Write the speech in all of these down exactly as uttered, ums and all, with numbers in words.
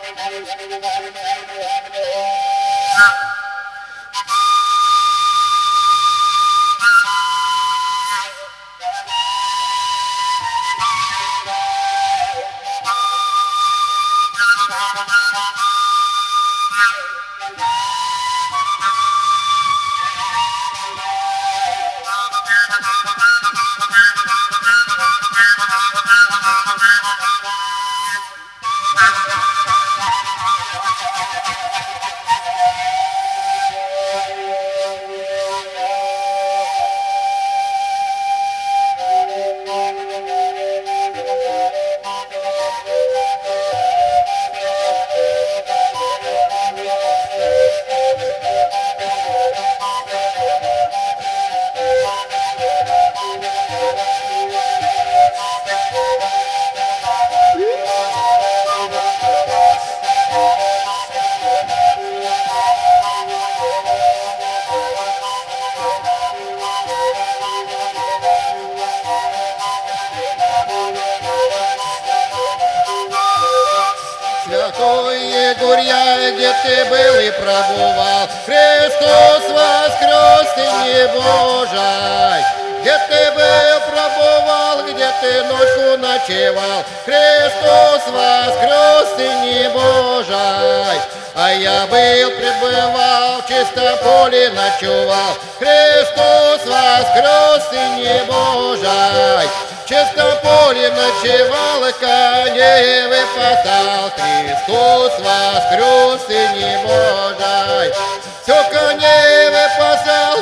Святой Егорья, где ты был и пробывал, Христос воскрес, ты не Божий. Где ты был, пробывал, где ты ночью ночевал, Христос воскрес, ты не Божий. А я был, пребывал, в чистом поле ночевал, Христос воскрес, ты не Божий. В чистом поле ночевал, коней выпасал, Христос воскрес, ты не Божий. Все коней выпасал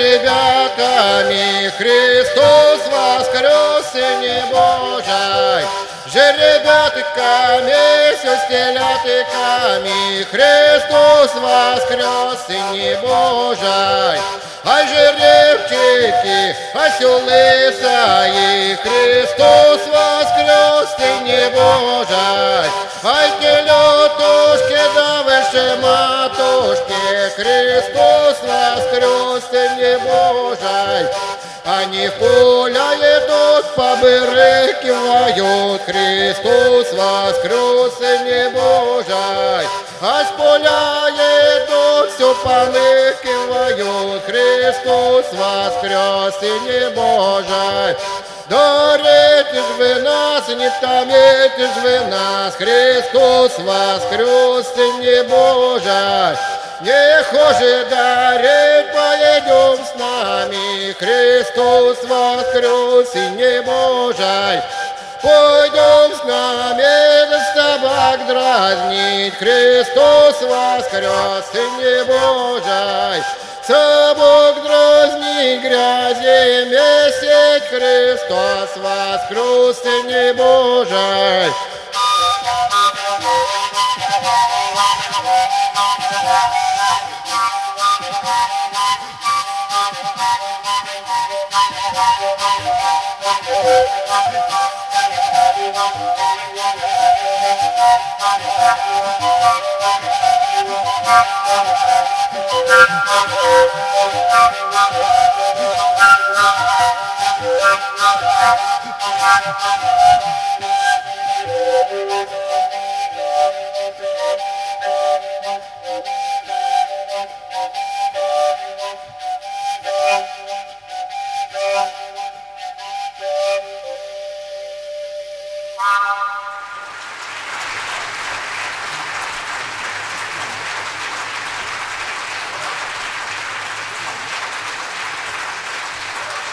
жеребятами, Христос воскрес, ты не Божий. Жеребятиками, все с телятиками, Христос воскрес, ты не Божий. Ай, жеребчики, осёлы саи, Христос воскрес, ты не Божий. Ай, телятушки, да выше матушки, Христос воскрес, ты не Божий. Они в поля идут, побрыкивают, Христос воскрес, ты не Божий. А с поля идут, все поныкивают, Христос воскрес, ты не Божий. Дарите ж вы нас, не томите ж вы нас, Христос воскрес, ты не Божий. Не хочешь дарить, поедем с нами, Христос воскрес, ты не Божий. Пойдем с нами, да собак дразнить, Христос воскрес, ты не Божий. Собак дразнить, грязи месить, Христос воскрес, ты не Божий. Thank you.